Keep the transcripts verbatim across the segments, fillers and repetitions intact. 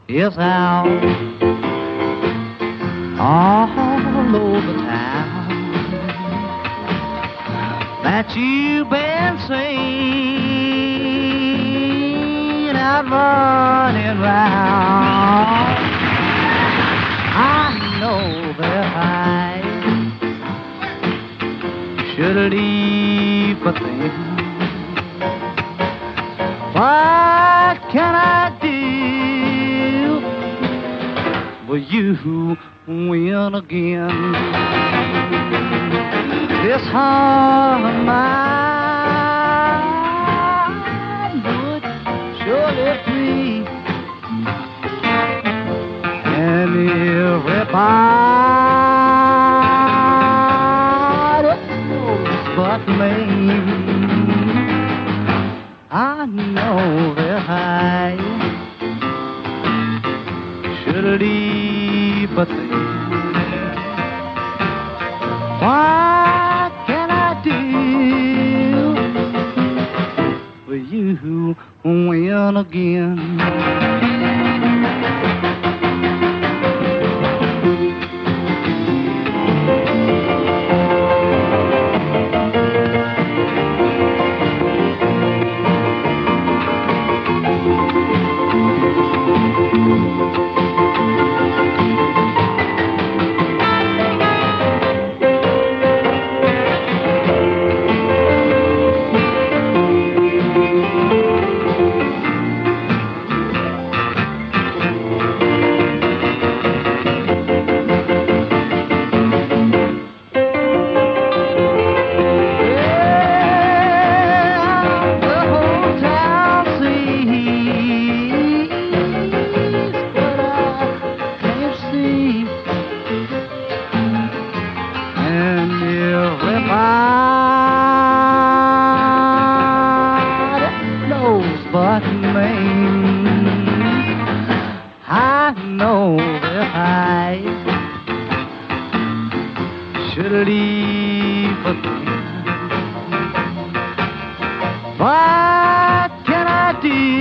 is out all over town that you've been seen out running round. I know that I should leave a thing. What can I do for you who win again? This heart of mine would surely free, and everybody knows but me. I know that I should leave a thing. What can I do for you who win again? But me, I know that I should leave a thing. What can I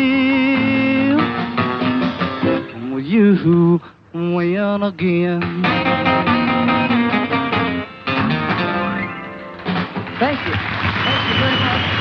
do with you who win again? Thank you. Thank you very much.